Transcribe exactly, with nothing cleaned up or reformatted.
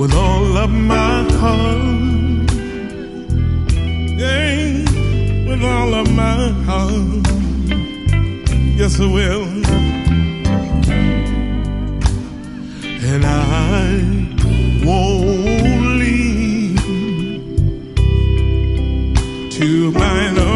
with all of my heart. Yeah, with all of my heart. Yes, I will. And I won't leave to mine.